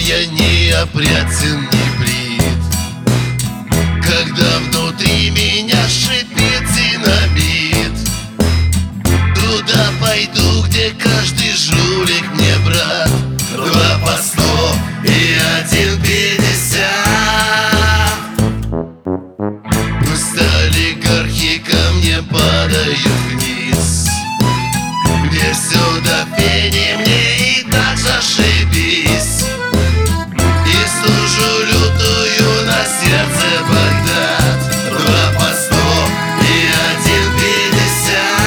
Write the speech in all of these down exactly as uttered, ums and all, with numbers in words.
я неопрятен, не брит, когда внутри меня шипит динамит. Туда пойду, где каждый жулик мне брат. Два по сто и один пятьдесят. Пусть олигархи ко мне падают вниз, где все до пени, мне и так зашибись. И стужу лютую на сердце Багдад. Два по сто и один пятьдесят.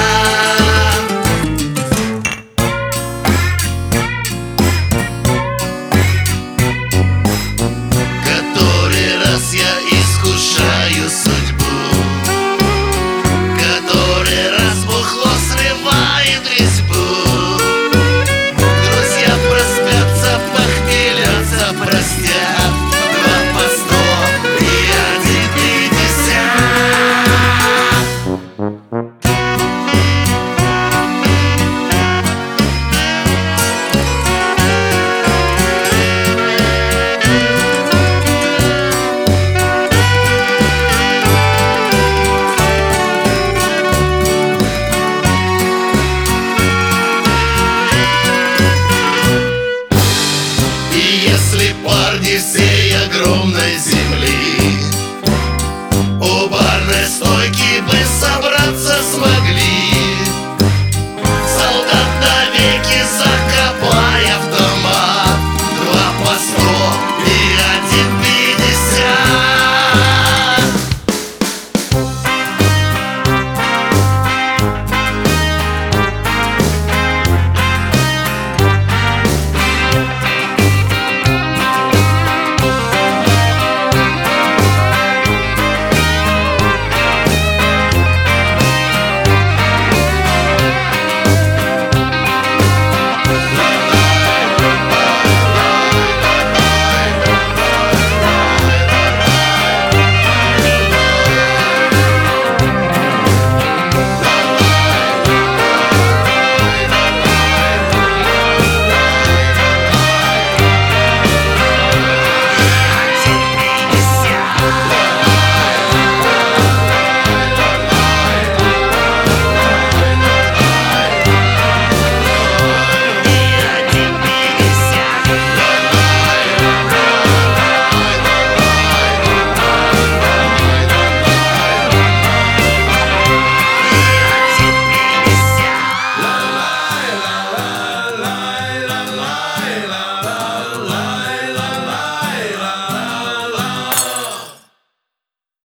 Который раз я искушаю судьбу, который раз бухло срывает резьбу. Друзья проспятся, похмелятся, простят. Два по сто и один пятьдесят. Если парни всей огромной земли у барной стойки бы собраться смогли,